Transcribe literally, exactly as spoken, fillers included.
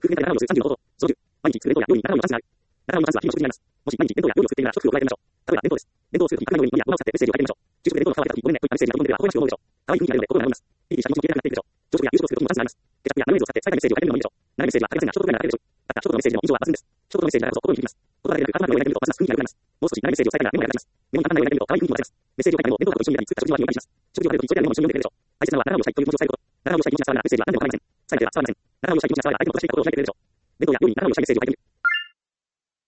夫婦全体でななをよすさんじゅうのこと。そのじゅう、毎日作る弁当や料理にななをよさんじゅうになる。ななをの数は日々の食事になります。もし毎日弁当や料理を作っているなら食料を加えてみましょう。例えば弁当です。弁当を作るとき、紙の上に紙や粉を使ってメッセージを書いてみましょう。昼食で弁当が乾いたとき、ごめんねといったメッセージが飛んでくると微笑ましく思うでしょう。可愛い雰囲気になるので心が和みます。いい写真も消えなくなっていくでしょう。朝食や夕食を作るときもチャンスになります。ケチャップやマヨネーズを使って最後にメッセージを書いてみるのもいいでしょう。長いメッセージは書けませんが、ショートぐらいなら書けるでしょう。また、ショートのメッセージの印象は抜群です。ショートのメッセージだからこそ心に響きます。言葉だけでなく、頭の中で描いてみるとますます雰囲気が良くなります。もう少し長いメッセージを伝えたらメモが役立ちます。メモに簡単なように描いてみると可愛い雰囲気を出せます。メッセージを書いたりも弁当箱と一緒に見たり作った食事を味わいします。食事を食べるとき一緒にやるのも一緒に読んでくれるでしょう。大切なのはななをよしたいという気持ちを伝えること。ななをよしたい気持ちが伝わるならメッセージは何でも構いません。最後では伝わりません。ななをよしたい気持ちが伝われば相手のことがしたいことを教えてくれるでしょう。弁当や料理にななをよしたいメッセージを書いてみる。